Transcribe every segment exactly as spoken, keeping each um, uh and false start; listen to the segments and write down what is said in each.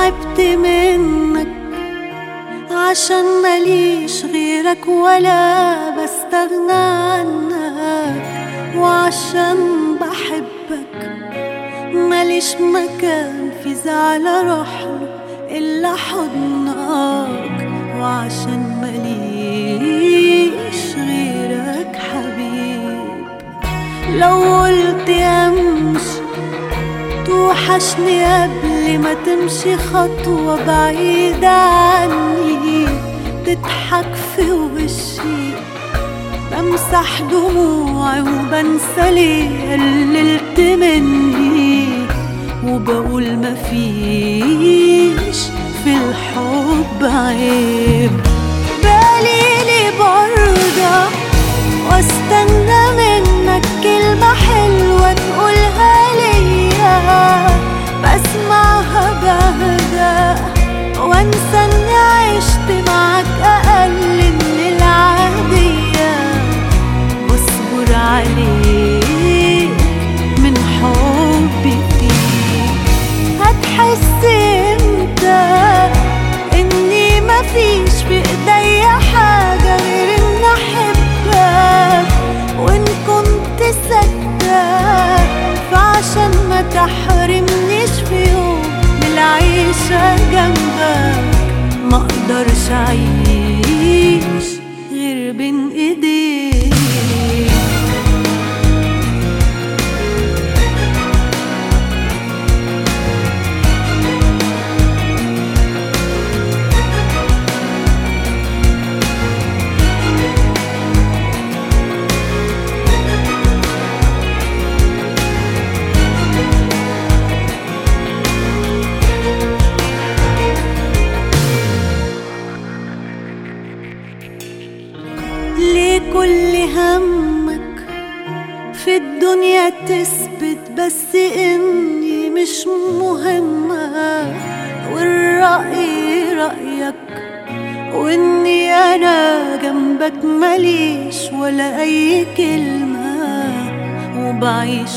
تعبت منك عشان ماليش غيرك ولا بستغنى عنك، وعشان بحبك ماليش مكان في زعل اروحله الا حضنك، وعشان ماليش غيرك حبيب. لو قلت امشي توحشني قبل ما تمشي خطوة بعيدة عني، تضحك في وشي بمسح دموعي وبنسى ليه قللت مني، وبقول مفيش في الحب عيب. بالي برضى واستنى منك كلمة حلوة تقولها ليا، بسمعها بهدى وانسى اني عشت معاك اقل من العادية، واصبر عليك من حبي فيك. هتحس امتى اني مفيش في ايديا حاجة غير ان احبك، وان كنت صدق فعشان ما تحرمنيش في يوم من العيشة جنبك، ما اقدرش اعيش غير بين ايديك. ليه كل همك في الدنيا تثبت بس اني مش مهمة، والرأي رأيك واني انا جنبك ماليش ولا اي كلمة، وبعيش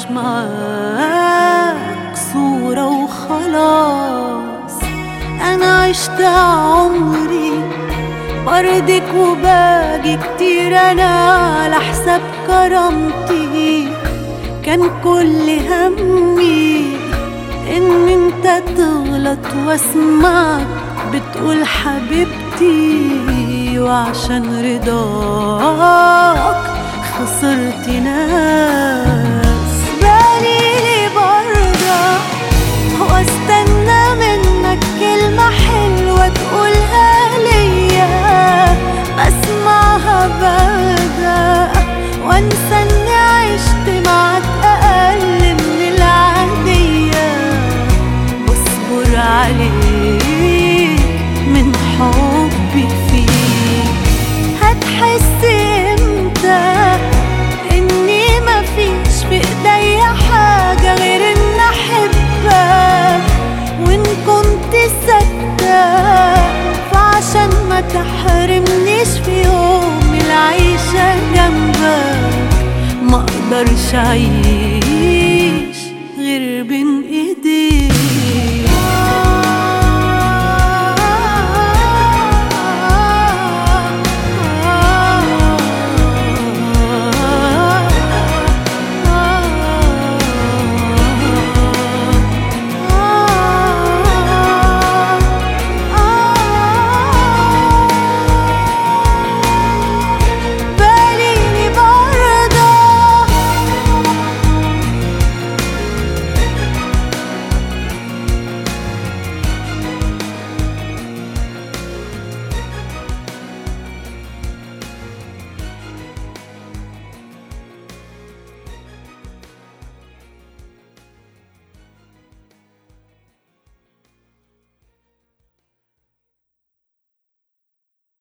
معاك صورة وخلاص. انا عشت عمري برضك وباجي كتير انا على حساب كرامتي، كان كل همي ان انت تغلط واسمعك بتقول حبيبتي، وعشان رضاك خسرت ناس. بالي برضى واستنى منك كلمة حلوة تقولها ليا، بسمعها بهدى وانسى اني عشت معاك اقل من العادية، واصبر عليك من حبي فيك. هتحس امتى اني مفيش في ايديا حاجة غير ان احبك، وان كنت صدق فعشان ما تحرمنيش في يوم العيشة جنبك، ما اقدرش اعيش غير بين